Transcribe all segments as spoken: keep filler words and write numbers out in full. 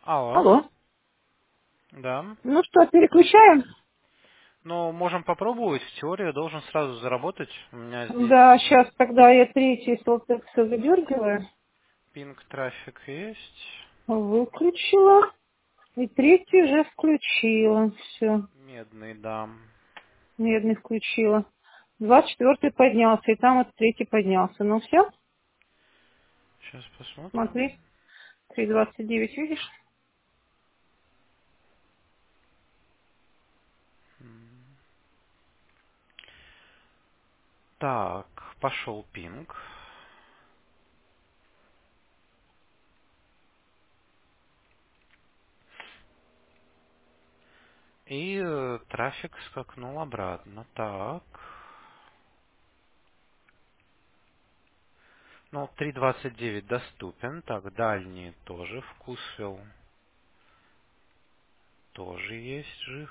Алло, Алло. да. Ну что, переключаем? Ну, можем попробовать. В теории должен сразу заработать. У меня Да, здесь сейчас тогда я третий солтекса выдергиваю. пинг трафик есть. Выключила. И третий уже включила. Все. Медный, да. Медный включила. Двадцать четвертый поднялся, и там вот третий поднялся. Ну все, Сейчас посмотрим. смотри. Три двадцать девять, видишь? М. Так, пошел пинг. И э, трафик скакнул обратно. Так. Ну, три двадцать девять доступен. Так, дальний тоже. Вкусвилл тоже есть жив.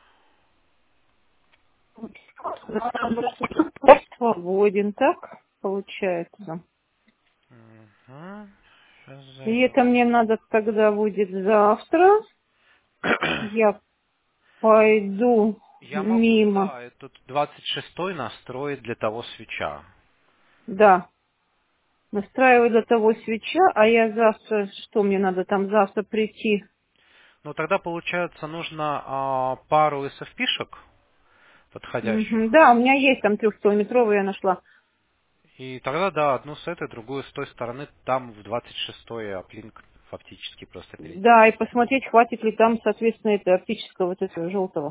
Свободен, так получается. Угу. Сейчас И это зайдем. мне надо тогда будет завтра. Я пойду Я могу, мимо. да, этот двадцать шестой настроить для того свеча. Да. Настраиваю до того свеча, а я завтра, что мне надо там завтра прийти? Ну, тогда, получается, нужно а, пару эс эф пи-шек Мгм. подходящих. Да, у меня есть там трехкилометровые, я нашла. И тогда, да, одну с этой, другую с той стороны, там в двадцать шестой аплинк фактически просто Да, и переделать. посмотреть, хватит ли там, соответственно, это оптического вот этого желтого.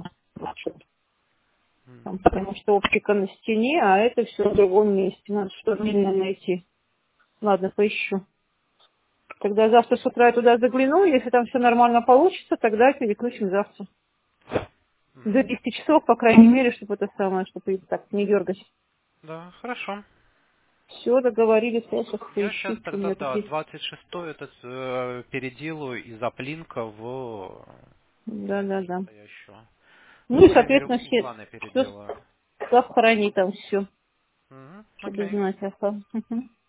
М, Там, потому что оптика на стене, а это все в другом месте. Надо что-то мне найти. Ладно, поищу. Когда завтра с утра я туда загляну, если там все нормально получится, тогда переключим завтра. До мгм. десяти часов, по крайней мере, чтобы это самое, чтобы их так не дергать. Да, хорошо. Все, договорились, я сейчас Я поищу, сейчас что у тогда, меня тут да, есть. двадцать шестой этот э, переделаю из аплинка в Да, для да, да. настоящего. Ну, Ну по и, крайней мере, соответственно, у- все, угланы все переделаю. сохранить там все, Мгм, чтобы окей. знать. Ага. Мгм.